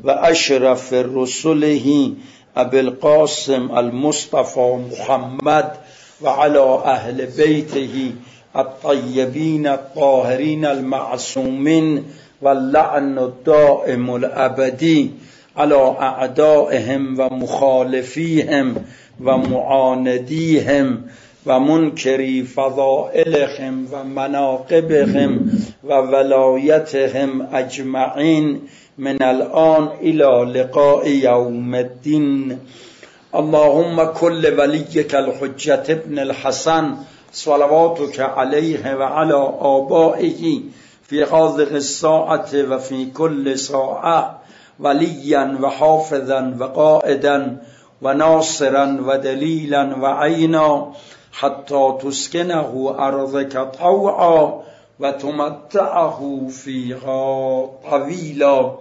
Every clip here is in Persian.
و اشرف رسله ابی القاسم المصطفى محمد و علی اهل بیته الطیبین الطاهرین المعصومین و اللعن الدائم الابدی على اعدائهم و مخالفیهم و معاندیهم و منکری فضائلهم و مناقبهم و ولایتهم اجمعین من الان الى لقاء یوم الدین. اللهم كل وليك الحجة ابن الحسن صلواتك عليه وعلى آبائه في هذه الساعة وفي كل ساعة وليا وحافظا وقائدا وناصرا ودليلا وعينا حتى تسكنه أرضك طوعا وتمتعه فيها طويلا.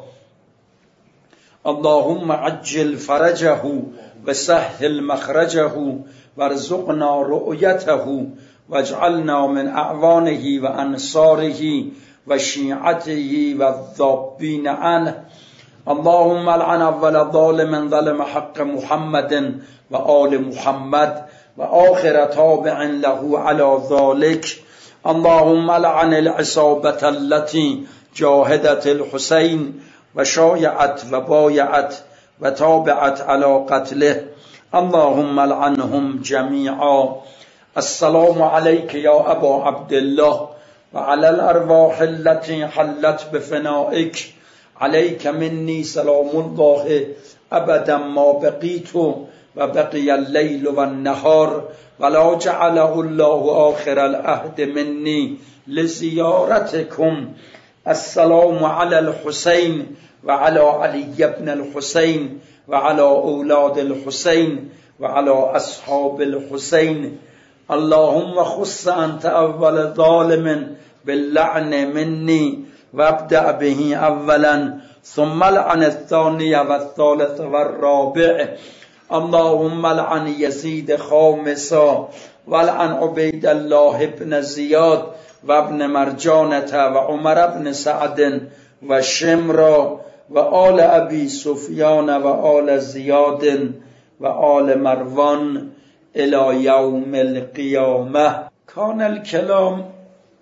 اللهم عجل فرجه وسهل مخرجه وارزقنا رؤيته واجعلنا من أعوانه وأنصاره وشيعته والذابين عنه. اللهم لعن أول ظالم ظلم حق محمد وآل محمد وآخر تابع له على ذلك. اللهم لعن العصابة التي جاهدت الحسين وشايعت وبايعت وتابعت على قتله. اللهم لعنهم جميعا. السلام عليك يا أبا عبد الله وعلى الأرواح التي حلت بفنائك. عليك مني سلام الله أبدا ما بقيت وبقي الليل والنهار ولا جعله الله آخر العهد مني لزيارتكم. السلام على الحسين وعلى علي بن الحسين وعلى أولاد الحسين وعلى أصحاب الحسين. اللهم خص أنت أول ظالم باللعن مني وابدأ به أولا ثم لعن الثاني والثالث والرابع. اللهم لعن يزيد خامسا ولعن عبيد الله بن زياد وابن مرجانة وعمر بن سعد وشمرا وآل أبي سفيان وآل زياد وآل مروان إلى يوم القيامة. كان الكلام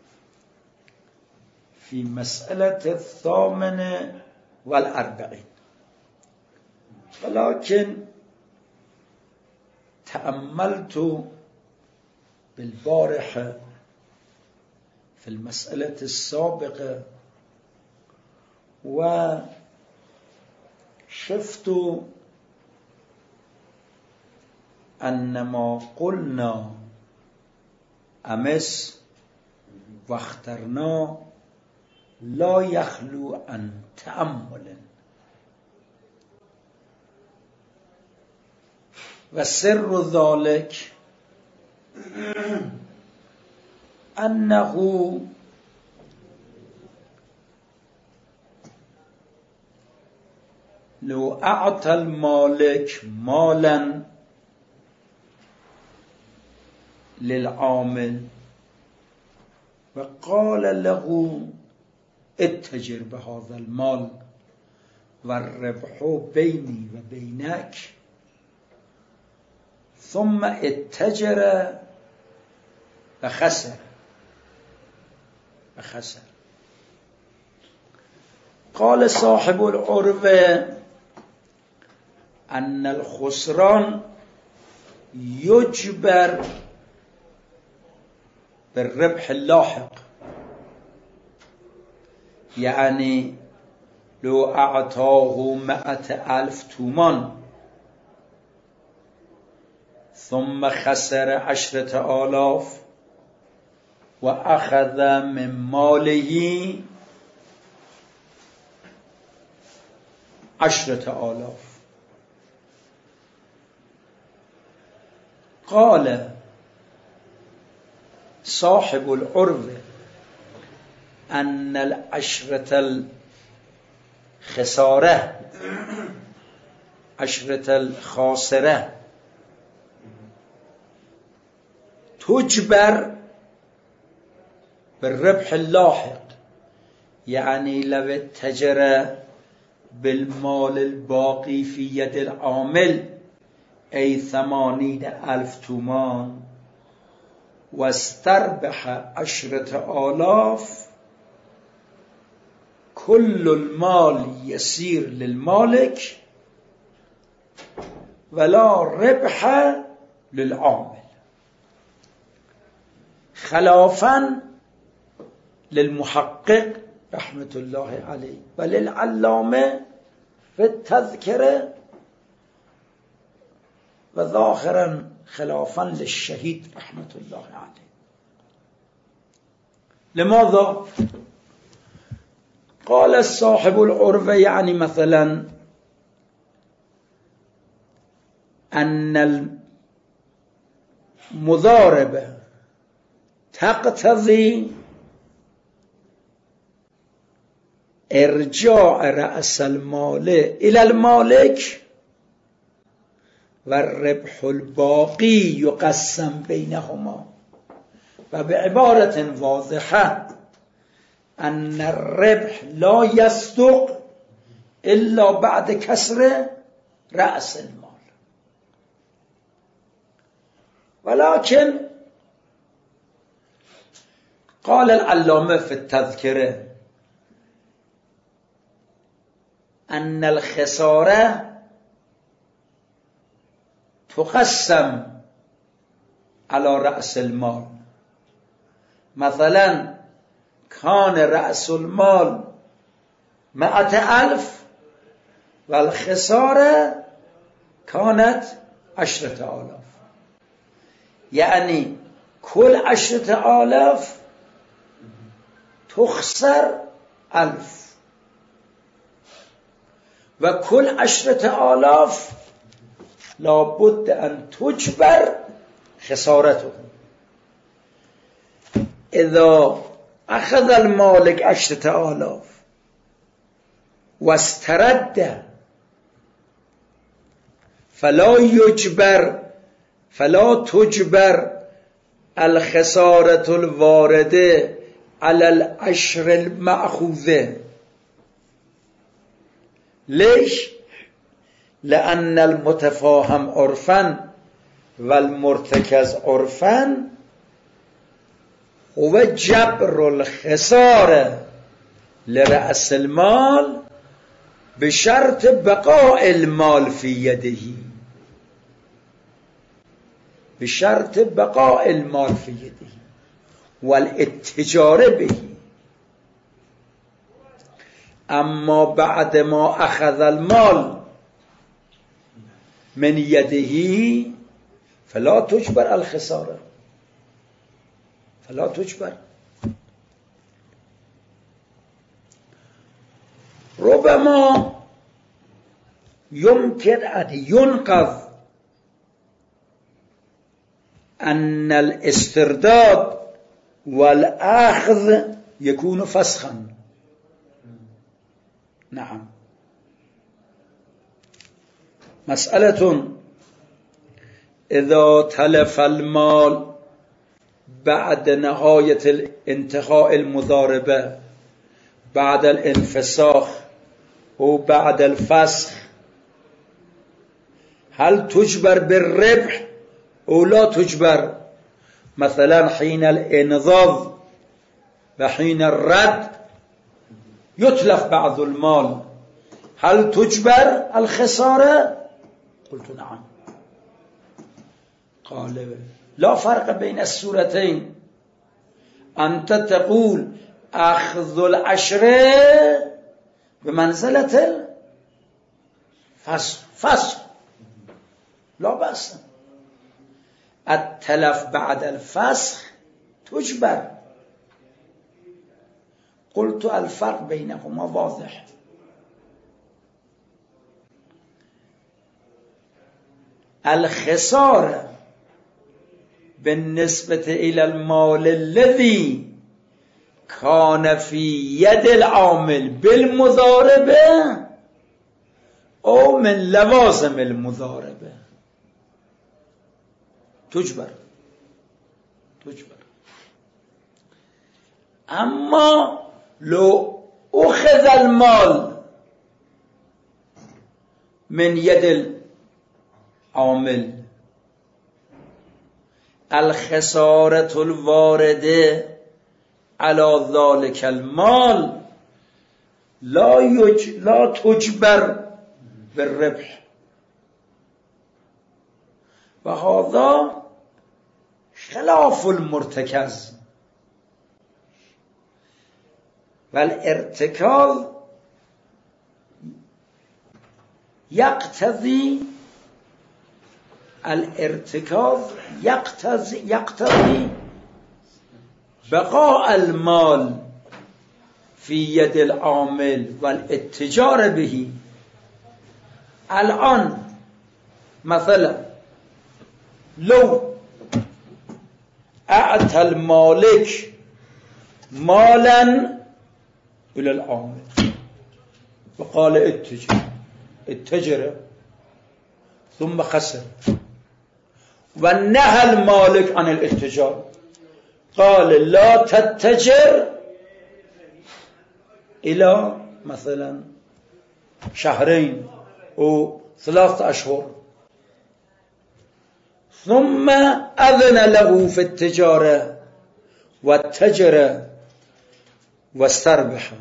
في مسألة 48 ولكن تأملت بالبارحة في المسألة السابقة وشفت أن ما قلنا أمس واخترنا لا يخلو عن تأمل. وسر ذلك أنه لو أعطى المالك مالا للعامل وقال له اتجر بهذا المال والربح بيني وبينك، ثم اتجر وخسر قال صاحب العروة أن الخسران يجبر بالربح اللاحق. يعني لو أعطاه 100,000 تومان ثم خسر 10,000 وأخذ من ماله 10,000. قال صاحب العروة أن العشرة الخاسرة تجبر بالربح اللاحق. يعني لو اتجر بالمال الباقی فی ید العامل ای 80,000 تومان و استربح 10,000 كل المال يسير للمالك ولا ربح للعامل خلافا للمحقق رحمة الله عليه وللعلامة في التذكرة وظاهرا خلافا للشهيد رحمة الله عليه. لماذا؟ قال صاحب العروة يعني مثلا أن المضاربة تقتضي ارجاع رأس المال إلى المالك والربح الباقي يقسم بينهما وبعبارة واضحة أن الربح لا يصدق إلا بعد كسر رأس المال. ولكن قال العلامة في التذكرة أن الخسارة تقسم على رأس المال. مثلا كان رأس المال 100,000 والخسارة كانت 10,000، يعني كل 10,000 تخسر 1,000 وكل 10,000 لابد أن تجبر خسارته. إذا أخذ المالك 10,000 واسترد فلا تجبر الخسارة الواردة على 10 المأخوذة. ليش؟ لأن المتفاهم عرفا والمرتكز عرفا هو جبر الخسارة لرأس المال بشرط بقاء المال في يده، بشرط بقاء المال في يده والاتجار به. أما بعد ما أخذ المال من يده فلا تجبر الخسارة، فلا تجبر. ربما يمكن أن ينقذ أن الاسترداد والأخذ يكون فسخا. نعم. مسألة إذا تلف المال بعد نهاية انتهاء المضاربة، بعد الانفساخ أو بعد الفسخ، هل تجبر بالربح أو لا تجبر؟ مثلا حين الانضاض وحين الرد يتلف بعض المال، هل تجبر الخسارة؟ قلت نعم. قال لا فرق بين الصورتين. أنت تقول أخذ 10 بمنزلة الفسخ، لا بأس. التلف بعد الفسخ تجبر. قلت الفرق بينهما واضح. الخسارة بالنسبة إلى المال الذي كان في يد العامل بالمضاربة أو من لوازم المضاربة تجبر. أما لو أخذ المال من ید العامل الخسارة الوارده على ذلك المال لا تجبر بالربح و هذا خلاف المرتكز والارتكاز يقتضي بقاء المال في يد العامل والاتجار به. الآن مثلا لو اعطى المالك مالا الى العامل وقال اتجر ثم خسر ونهى المالك عن الاتجار قال لا تتجر الى مثلا شهرين او 3 أشهر ثم أذن له في التجارة والتجر واستربح،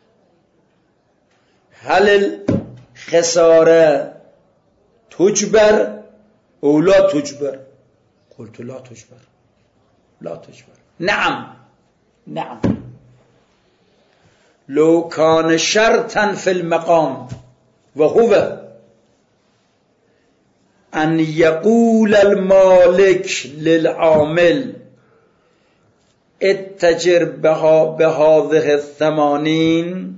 هل الخسارة تجبر أو لا تجبر؟ قلت لا تجبر. نعم لو كان شرطا في المقام وهو أن يقول المالك للعامل اتجر بهذه 80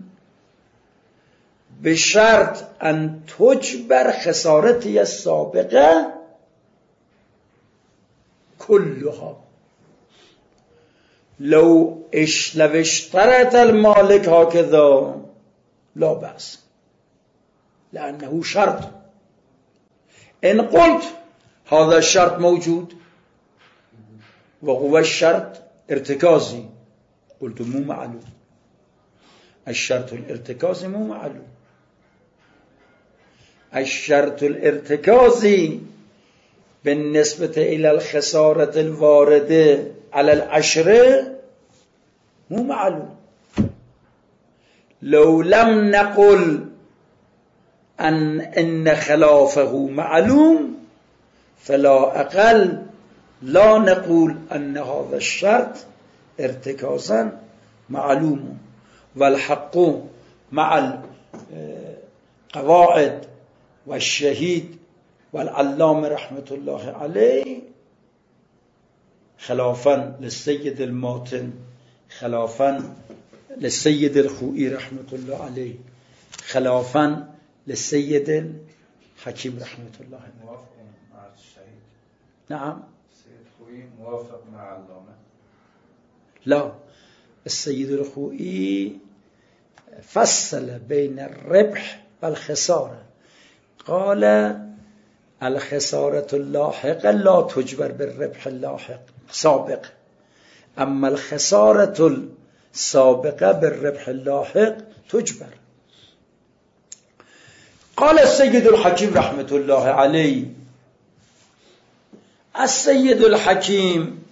بشرط أن تجبر خسارتي السابقة كلها. لو اشترط المالك هكذا لا بأس لأنه شرط. إن قلت هذا الشرط موجود وهو الشرط ارتكازي، قلت مو معلوم، الشرط الارتكازي مو معلوم. الشرط الارتكازي بالنسبة إلى الخسارة الواردة على العشرة مو معلوم. لو لم نقل إن خلافه معلوم فلا أقل لا نقول أن هذا الشرط ارتكازا معلوم. والحق مع القواعد والشهيد والعلامة رحمة الله عليه خلافا للسيد الماتن، خلافا للسيد الخوئي رحمة الله عليه، خلافا للسيد الحكيم رحمة الله عليه. موافق مع الشهيد؟ نعم. السيد الخوئي موافق مع العلامة؟ لا، السيد الخوئي فصل بين الربح والخسارة، قال الخسارة اللاحقة لا تجبر بالربح اللاحق سابق، أما الخسارة السابقة بالربح اللاحق تجبر. قال السيد الحكيم رحمة الله عليه، السيد الحكيم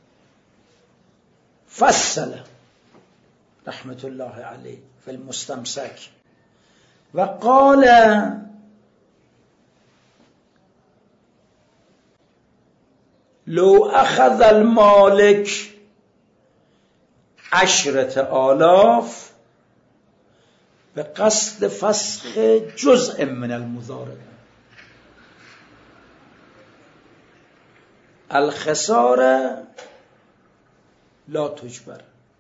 فصل رحمة الله عليه في المستمسك وقال لو أخذ المالك 10,000 بقصد فسخ جزء من المضاربة، الخسارة لا تجبر.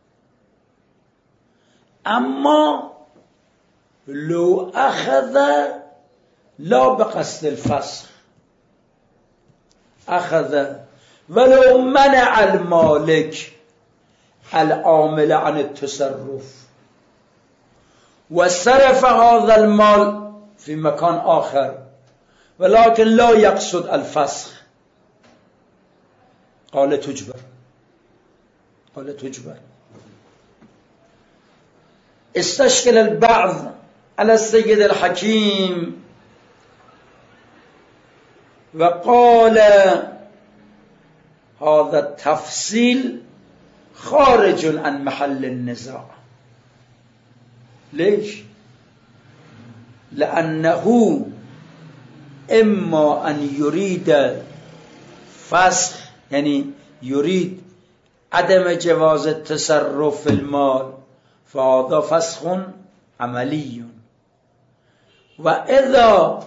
أما لو أخذ لا بقصد الفسخ، أخذ ولو منع المالك العامل عن التصرف وصرف هذا المال في مكان آخر ولكن لا يقصد الفسخ، قال تجبر. استشكل البعض على السيد الحكيم وقال هذا التفصيل خارج عن محل النزاع. ليش؟ لأنه إما أن يريد فسخ، يعني يريد عدم جواز التصرف في المال، فهذا فسخ عملي. وإذا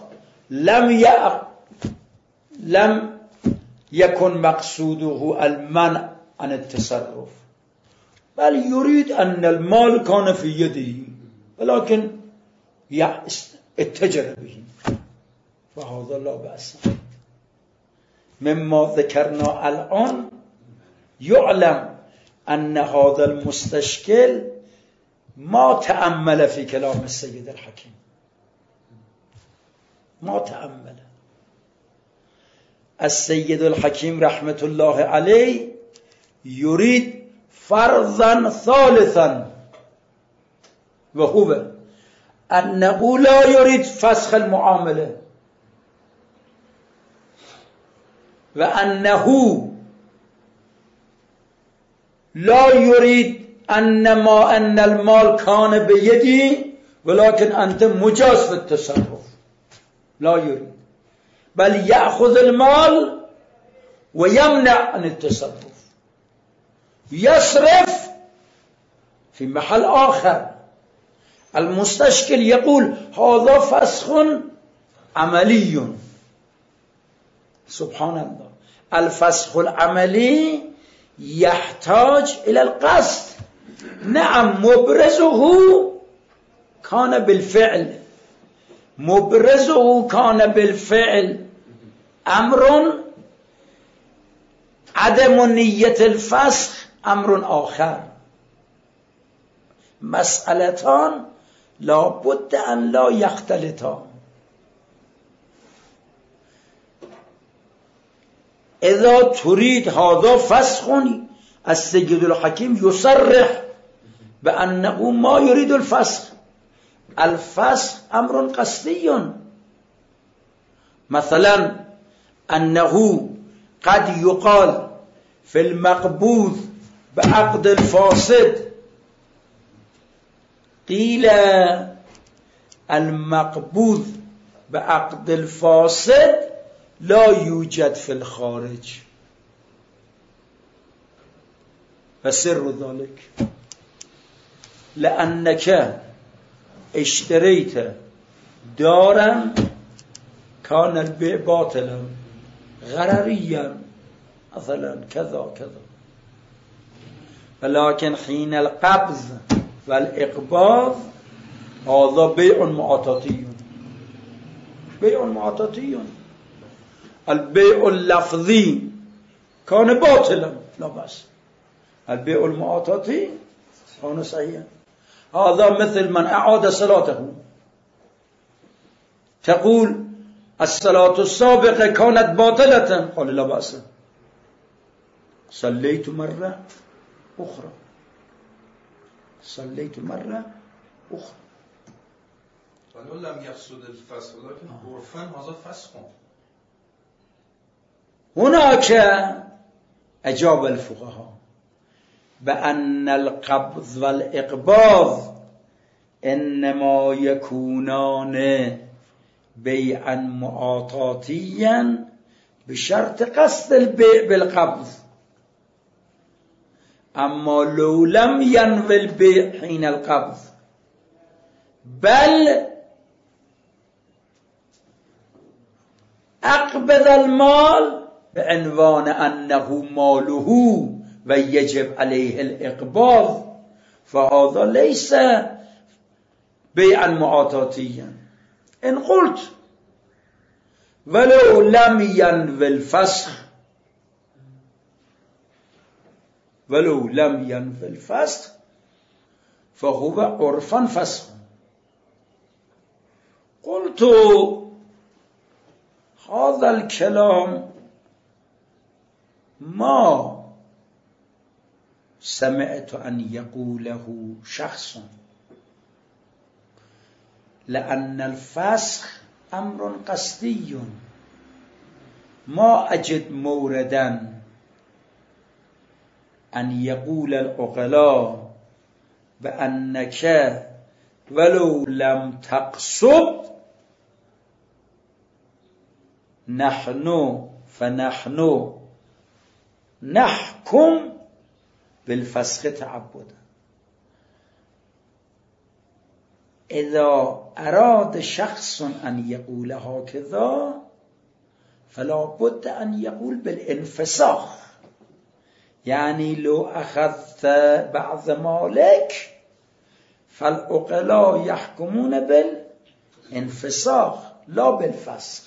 لم يكن مقصوده المنع عن التصرف، بل يريد أن المال كان في يده ولكن اتجر به، فهذا لا بأس. مما ذكرنا الآن يعلم أن هذا المستشكل ما تأمل في كلام السيد الحكيم، ما تأمل. السيد الحكيم رحمة الله عليه يريد فرضا ثالثا، وهو أنه لا يريد فسخ المعاملة، وأنه لا يريد أن المال كان بيدي ولكن أنت مجاز في التصرف، لا يريد، بل يأخذ المال ويمنع عن التصرف، يصرف في محل آخر. المستشكل يقول هذا فسخ عملي. سبحان الله، الفسخ العملي يحتاج إلى القصد. نعم، مبرزه كان بالفعل، مبرزه كان بالفعل أمر، عدم نية الفسخ أمر آخر. مسألتان لا بد أن لا يختلطان. إذا تريد هذا فسخ، السيد الحكيم يصرح بأنه ما يريد الفسخ. الفسخ أمر قصدي، مثلا أنه قد يقال في المقبوض بعقد الفاسد، قيل المقبوض بعقد الفاسد لا يوجد في الخارج، فسر ذلك لأنك اشتريت دارا كان البيع باطلا غرريا مثلا كذا كذا، ولكن حين القبض والإقباض هذا بيع معطاتي، بيع معطاتي. البيع اللفظي كان باطلا لا بأس، البيع المعطاتي كان صحيحا. هذا مثل من أعاد صلاته، تقول الصلاة السابقة كانت باطلة، قال لا بأس، صليت مرة أخرى، صليت مرة أخرى. ولو لم يقصد الفسخ ولكن عرفاً هذا فسخ. هناك أجاب الفقهاء بأن القبض والإقباض إنما يكونان بيعا معاطاتيا بشرط قصد البيع بالقبض، أما لو لم ينوي البيع حين القبض بل أقبض المال بعنوان أنه ماله ويجب عليه الإقباض، فهذا ليس بيعا معاطاتيا. إن قلت ولو لم ينوي الفسخ، ولو لم ينوي الفسخ فهو عرفا فسخ. قلت هذا الكلام ما سمعت أن يقوله شخص، لأن الفسخ أمر قصدي ما أجد موردا أن يقول العقلاء بأنك ولو لم تقصد فنحن نحكم بالفسخ تعبدا. إذا أراد شخص أن يقول هكذا فلا بد أن يقول بالانفساخ، يعني لو أخذت بعض مالك فالعقلاء يحكمون بالانفساخ لا بالفسخ،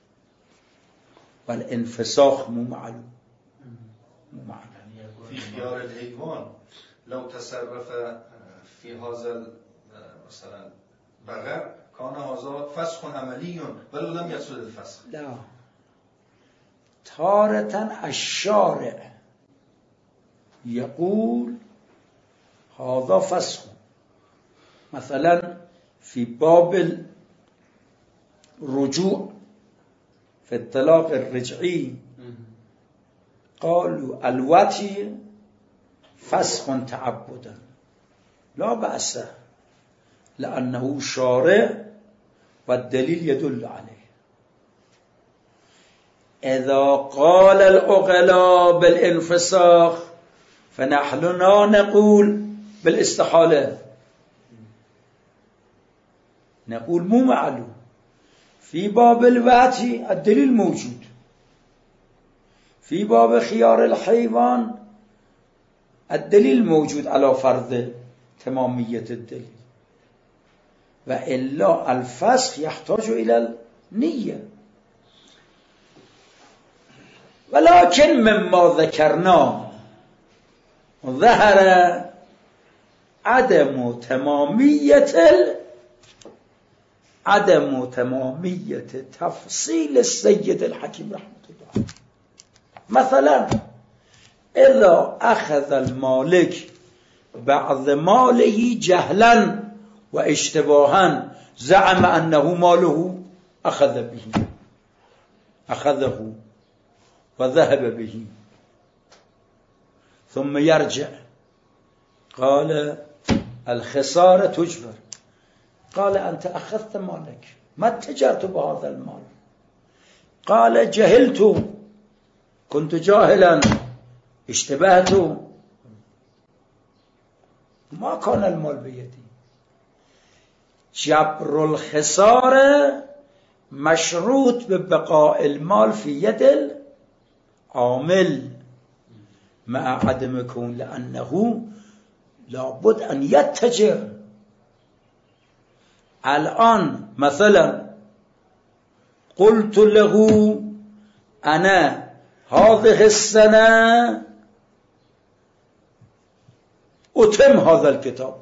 والانفساخ مو معلوم. في خيار الحيوان لو تصرف في هذا مثلا بغر كان هذا فسخ عملي ولو لم يقصد الفسخ. لا، تارة الشارع يقول هذا فسخ. مثلا في باب الرجوع في الطلاق الرجعي قالوا الوتي فسخ تعبدا لا بأس لأنه شارع والدليل يدل عليه. إذا قال العقلاء بالانفساخ فنحن لا نقول بالاستحالة، نقول مو معلوم. في باب الوتي الدليل موجود، في باب خيار الحيوان الدليل موجود على فرض تمامية الدليل، وإلا الفسخ يحتاج إلى النية. ولكن مما ذكرنا ظهر عدم تمامية تفصيل السيد الحكيم رحمه الله. مثلا إذا أخذ المالك بعض ماله جهلا واشتباها زعم أنه ماله أخذه وذهب به ثم يرجع، قال الخسارة تجبر. قال أنت أخذت مالك، ما اتجرت بهذا المال؟ قال جهلت، كنت جاهلا، اشتبهت، ما كان المال بيدي. جبر الخسارة مشروط ببقاء المال في يد العامل مع عدم كون، لأنه لابد أن يتجر. الآن مثلا قلت له أنا هذه السنة أتم هذا الكتاب،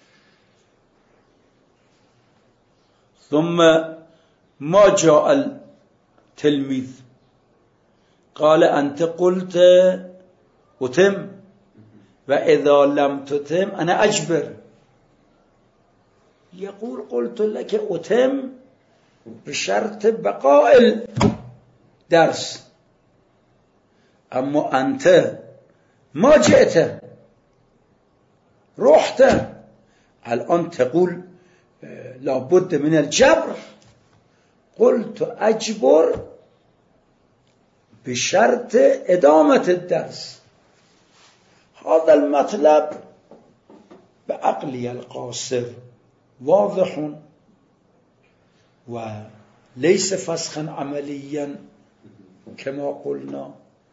ثم ما جاء التلميذ قال أنت قلت أتم، وإذا لم تتم أنا أجبر. يقول قلت لك أتم بشرط بقاء الدرس، أما أنت ما جئت، رحت، الآن تقول لابد من الجبر. قلت أجبر بشرط إدامة الدرس. هذا المطلب بعقلي القاصر واضح وليس فسخا عمليا كما قلنا،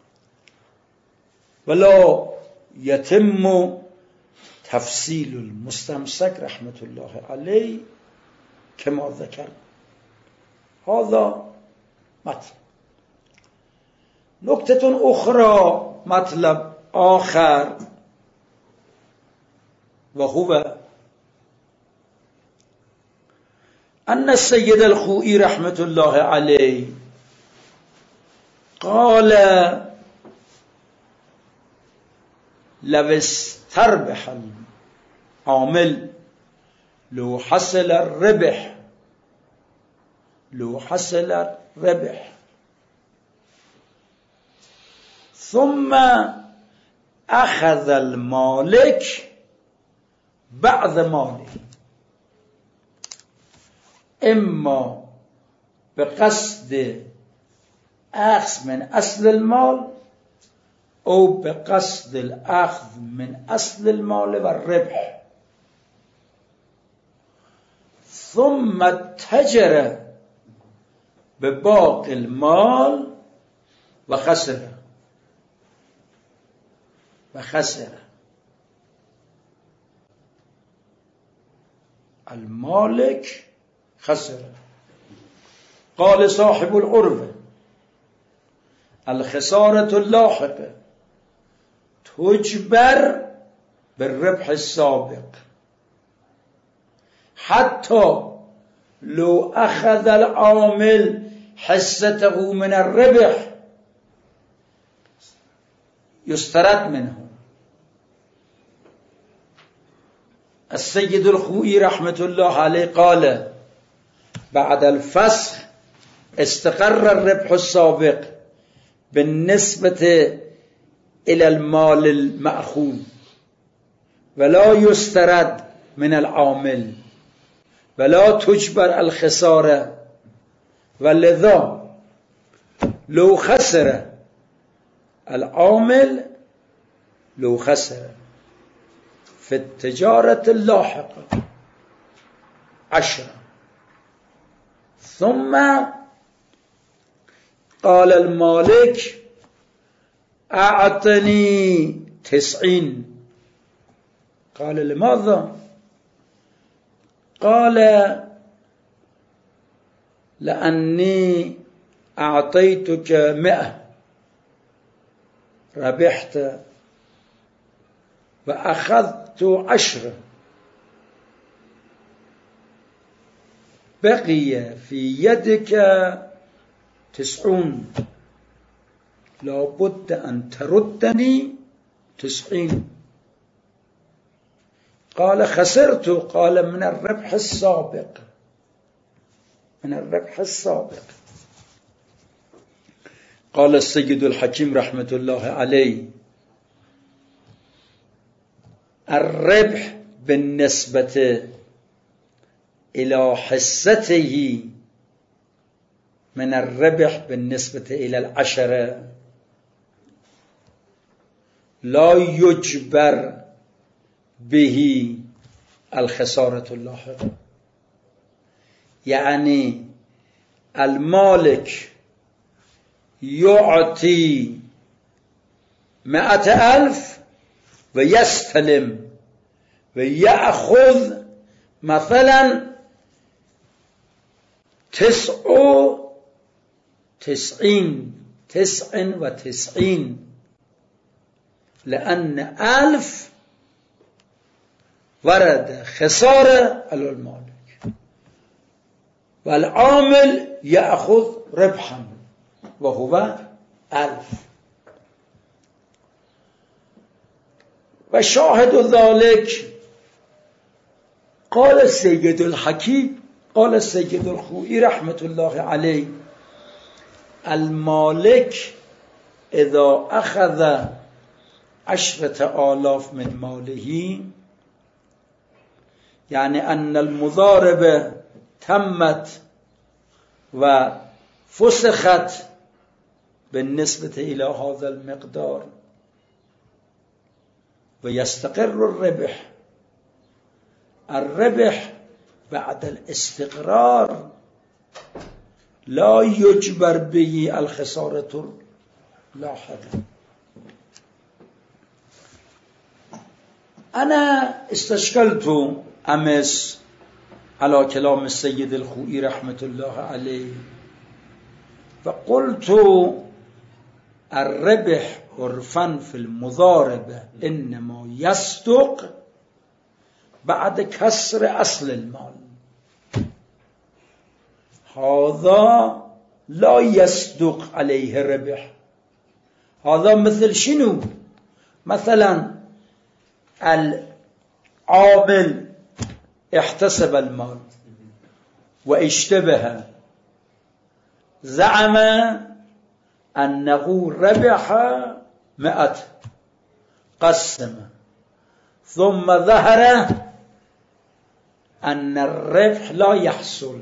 ولا يتم تفصيل المستمسك رحمة الله عليه كما ذكر. هذا مطلب. نكتة أخرى، مطلب آخر، وهو أن السيد الخوئي رحمة الله عليه قال لو استربح العامل لو حصل الربح ثم اخذ المالك بعض ماله، اما به قصد اخذ من اصل المال او به قصد الاخذ من اصل المال و الربح، ثم اتجر بباقي المال و خسر المالك خسر. قال صاحب العروة: الخسارة اللاحقة تجبر بالربح السابق حتى لو أخذ العامل حصته من الربح يسترد منه. السيد الخوئي رحمة الله عليه قال: بعد الفسخ استقر الربح السابق بالنسبة إلى المال المأخوذ ولا يسترد من العامل ولا تجبر الخسارة، ولذا لو خسر العامل في التجارة اللاحقة 10. ثم قال المالك: أعطني 90. قال: لماذا؟ قال: لأني أعطيتك 100 ربحت وأخذت 10 بقي في يدك 90 لابد أن تردني 90. قال: خسرت. قال: من الربح السابق. قال السيد الحكيم رحمة الله عليه: الربح بالنسبة إلى حصته من الربح بالنسبة إلى 10 لا يجبر به الخسارة اللاحقة. يعني المالك يعطي 100,000 ويستلم ويأخذ مثلا 99 لأن 1000 ورد خسارة على المالك والعامل يأخذ ربحا وهو 1000. وشاهد ذلك قال السيد الحكيم، قال السيد الخوئي رحمة الله عليه: المالك إذا أخذ 10,000 من ماله، يعني أن المضاربة تمت وفسخت بالنسبة إلى هذا المقدار ويستقر الربح بعد الاستقرار لا يجبر به الخسارة اللاحقة. أنا استشكلت أمس على كلام السيد الخوئي رحمة الله عليه فقلت: الربح عرفا في المضاربة إنما يصدق بعد كسر أصل المال، هذا لا يصدق عليه الربح. هذا مثل شنو؟ مثلا العامل احتسب المال واشتبه، زعم أنه ربح 100 قسم ثم ظهر أن الربح لا يحصل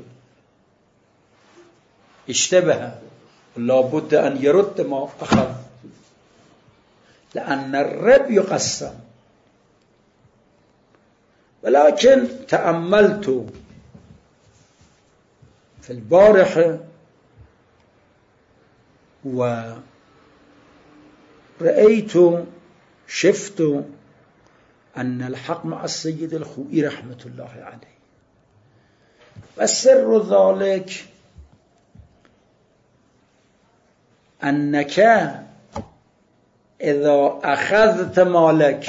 اشتبه لا بد أن يرد ما أخذ لأن الربح يقسم. ولكن تأملت في البارحة ورأيت شفت أن الحق مع السيد الخوئي رحمة الله عليه، وسر ذلك أنك إذا أخذت مالك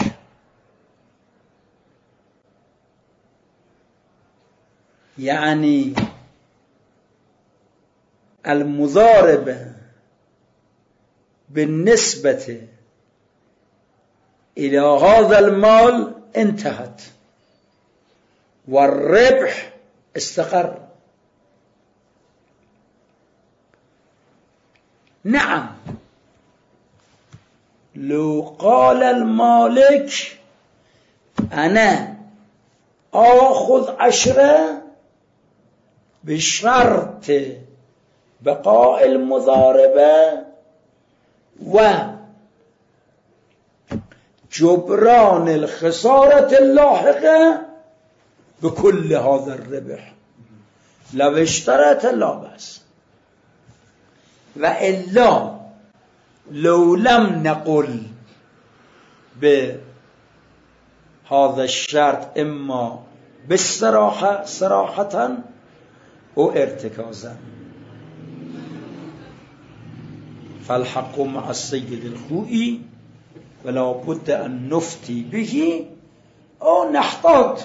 يعني المضاربة بالنسبة إلى هذا المال انتهت والربح استقر. نعم لو قال المالك أنا آخذ 10 بشرط بقاء المضاربة وجبران الخسارة اللاحقة بكل هذا الربح، لو اشترط لا بأس. وإلا لو لم نقل بهذا الشرط إما بالصراحة صراحة أو ارتكازا، فالحق مع السيد الخوئي ولا بد أن نفتي به أو نحتاط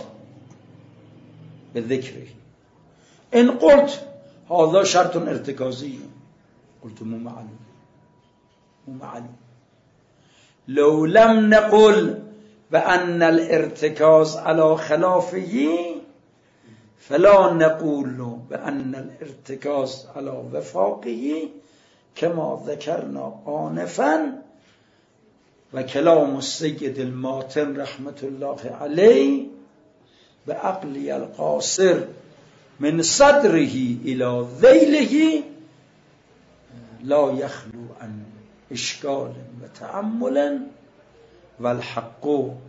بذكره. إن قلت هذا شرط ارتكازي قلت مو معلوم. لو لم نقل بأن الارتكاز على خلافه فلا نقول بأن الارتكاز على وفاقه كما ذكرنا آنفا. وكلام السيد الماتن رحمة الله عليه بعقلي القاصر من صدره إلى ذيله لا يخلو عن إشكال وتأمل، والحق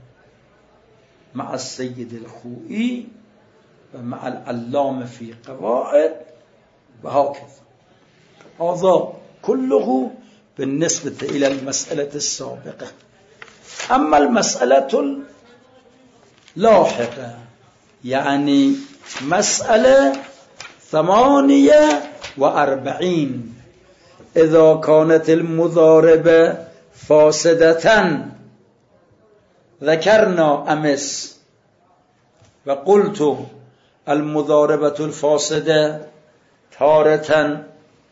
مع السيد الخوئي ومع العلامة في قواعد وهكذا. هذا كله بالنسبة إلى المسألة السابقة. أما المسألة اللاحقة يعني مسألة 48 إذا كانت المضاربة فاسدة ذكرنا أمس وقلت المضاربة الفاسدة تارة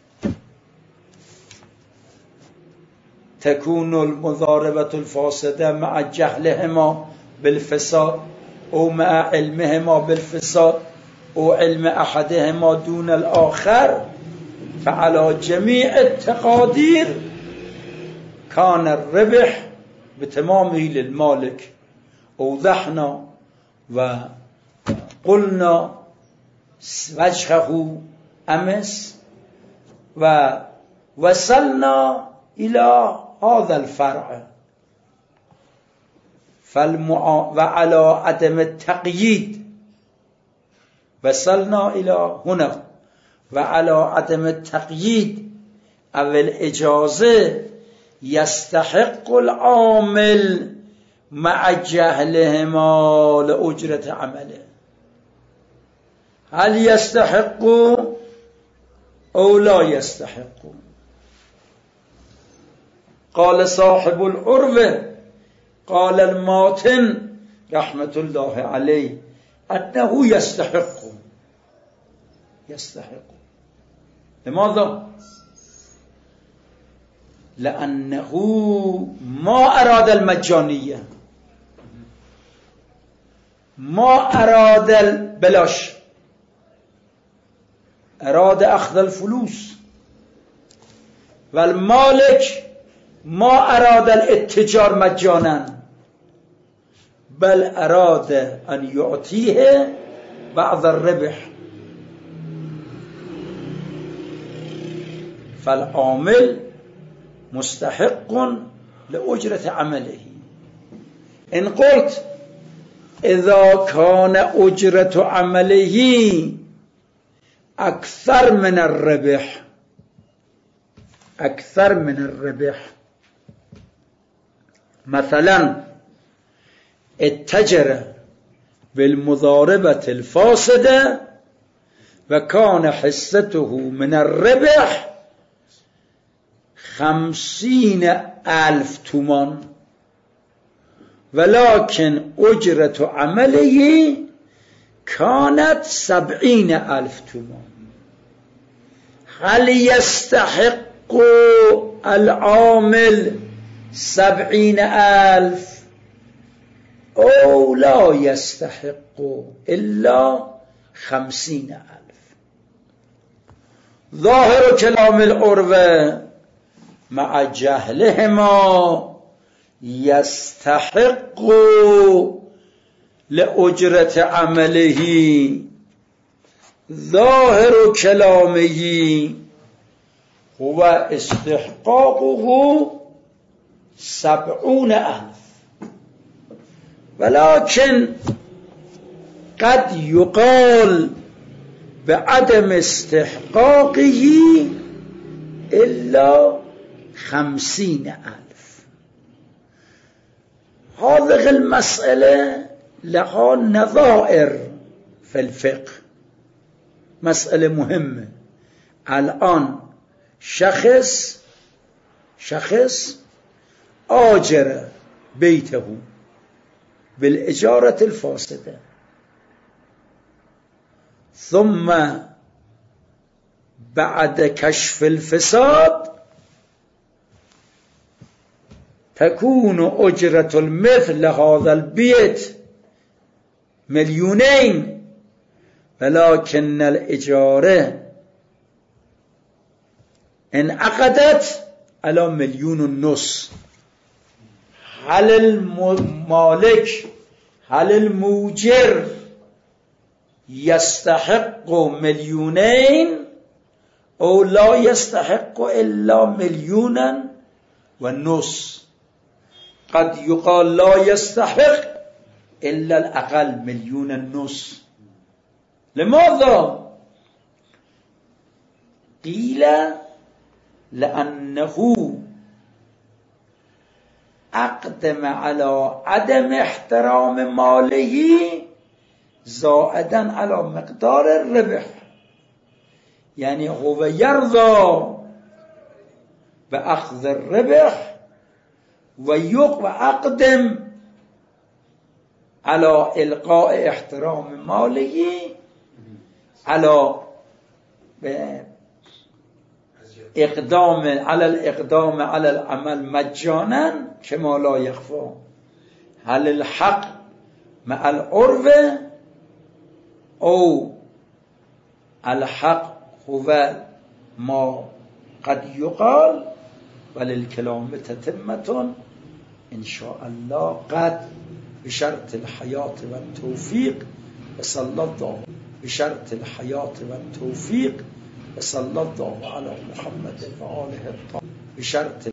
تكون المضاربة الفاسدة مع جهلهما بالفساد أو مع علمهما بالفساد أو علم أحدهما دون الآخر، فعلى جميع التقادير كان الربح بتمامه للمالك. أوضحنا وقلنا وجهه أمس ووصلنا إلى هذا الفرع وعلى عدم التقييد وصلنا إلى هنا وعلى عدم التقييد أو الإجازة يستحق العامل مع جهلهما لأجرة عمله. هل يستحق أو لا يستحق؟ قال صاحب العروة قال الماتن رحمة الله عليه أنه يستحق. لماذا؟ لأنه ما أراد المجانية، ما أراد البلاش، أراد أخذ الفلوس. والمالك ما اراد الاتجار مجانا بل اراد ان يعطيه بعض الربح فالعامل مستحق لأجرة عمله. إن قلت إذا كان أجرة عمله أكثر من الربح مثلا اتجر بالمضاربة الفاسدة وكان حصته من الربح 50,000 تومان ولكن أجرة عمله كانت 70,000 تومان، هل يستحق العامل 70,000 أو لا يستحق إلا 50,000؟ ظاهر كلام العروة مع جهلهما يستحق لأجرة عمله، ظاهر كلامه هو استحقاقه 70,000 ولكن قد يقال بعدم استحقاقه إلا 50,000. هذه المسألة لها نظائر في الفقه، مسألة مهمة. الآن شخص آجر بيته بالإجارة الفاسدة، ثم بعد كشف الفساد تكون أجرة المثل هذا البيت 2,000,000 ولكن الإجارة انعقدت على 1,500,000. هل المالك هل الموجر يستحق 2,000,000 أو لا يستحق إلا 1,500,000؟ قد يقال لا يستحق إلا الأقل 1,500,000. لماذا؟ قيل لأنه أقدم على عدم احترام ماله زائدا على مقدار الربح، يعني هو يرضى بأخذ الربح وأقدم على إلقاء احترام ماله على الإقدام على العمل مجانا كما لا يخفى. هل الحق مع العروة أو الحق هو ما قد يقال؟ وللكلام تتمة إن شاء الله قد بشرط الحياة والتوفيق وصلى الله بشرط الحياة والتوفيق وصلى الله على محمد وآله الطاهرين بشرط